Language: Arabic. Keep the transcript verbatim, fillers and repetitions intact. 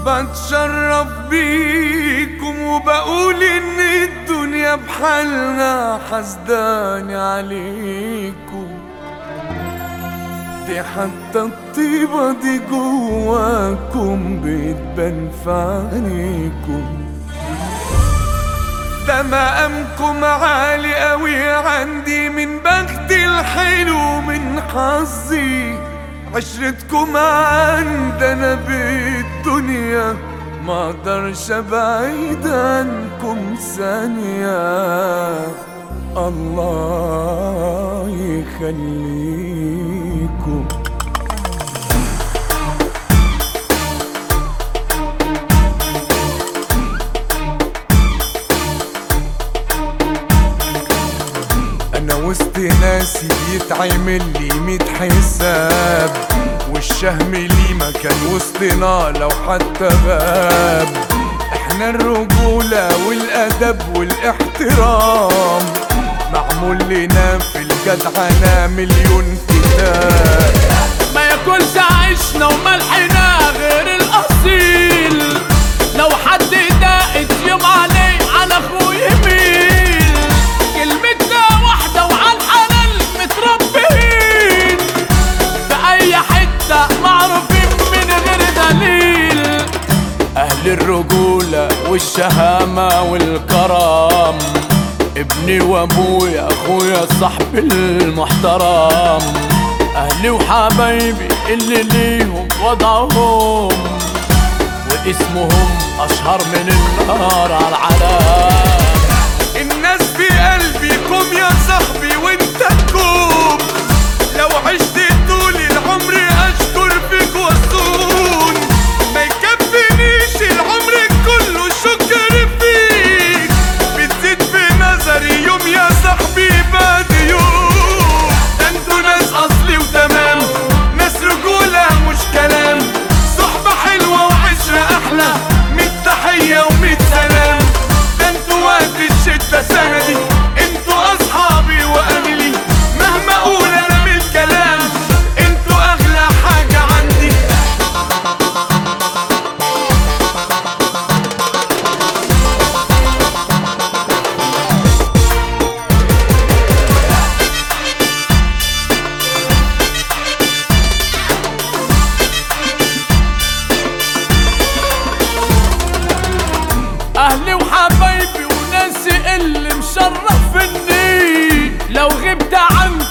بتشرف بيكم وبقول ان الدنيا بحالها حسداني عليكم، دي حتى الطيبة دي جواكم بتبان في عينيكم. ده مقامكم عالي قوي عندي، من بختي الحلو من حظي عشرتكم عندنا بالدنيا، ما اقدرش ابعد عنكم ثانية. الله يخليكم. انا وسط ناسي يتعمل لي ميت حساب، والشهم لي مكان وسطنا لو حتى غاب. احنا الرجولة والادب والاحترام معمول لنا في الجدعنة مليون كتاب. ما ياكلش عيشنا وملحنا غير الاصيل، لو حد داقت يوم عليه على اخوه يميل. كلمتنا واحدة وعن حلال متربيين، في اي حتة معروفين من غير دليل. اهل الرجولة والشهامة والكرم، ابني وابويا اخويا صاحبي المحترم. اهلي وحبايبي اللي ليهم وضعهم، واسمهم اشهر من النار على العالم. الناس في قلبي قوم يا صاحبي وانت تكون، لو عشت طول العمر اشكر فيك واصون. ما يكفينيش العمر كله شكر فيك، بتزيد في نظري يوم يا صاحبي بعد يوم. ده انتوا ناس اصلي وتمام، ناس رجولة مش كلام، صحبة حلوة وعشرة احلى، ميت تحية وميت سلام. ده انتوا وقت الشدة سندي، انتوا اصحابي واهلي، مهما اقول انا من الكلام انتوا اغلى حاجة عندي. اهلي وحبايبي وناسي اللي مشرفني، لو غبت عنك